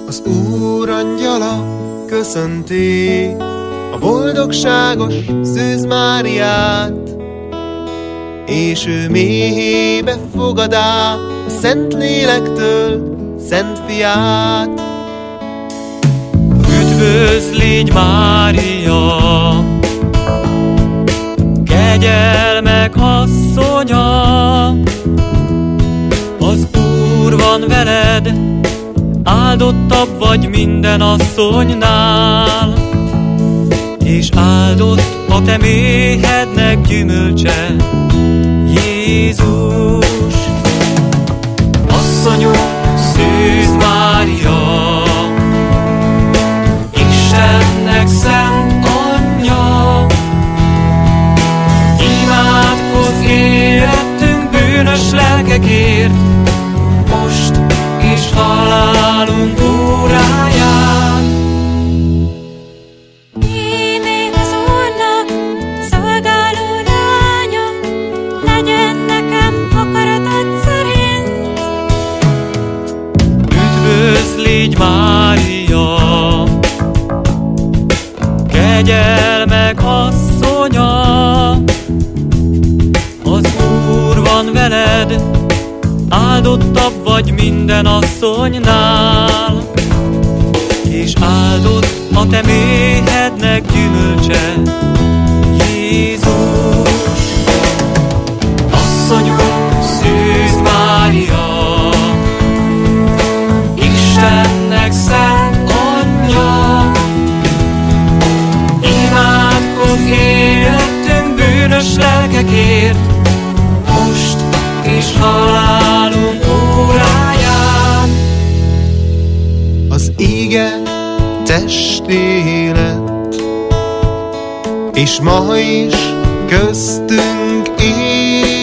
Az Úr angyala köszönti a boldogságos Szűz Máriát, és ő méhébe fogadá a Szentlélektől Szent Fiát. Üdvözl, légy Mária, kegyelmek asszonya, az Úr van veled, áldottabb vagy minden asszonynál, és áldott a te méhednek gyümölcse, Jézus. Asszonyunk, Szűz Mária, Istennek szent anyja, imádkozz érettünk bűnös lelkekért, most és halálunk óráján. Íme az Úrnak szolgáló lánya, legyen nekem akaratod szerint. Üdvözl, légy Mária, kegyelmek asszonya, az Úr van veled, áldottabb vagy minden asszonynál, és áldott a te méhednek gyümölcse, Jézus. Asszonyunk, Szűz Mária, Istennek szent anyja, imádkozz érettünk bűnös lelkekért, most és halálunk óráján. Az íge testé lett, és ma is köztünk él.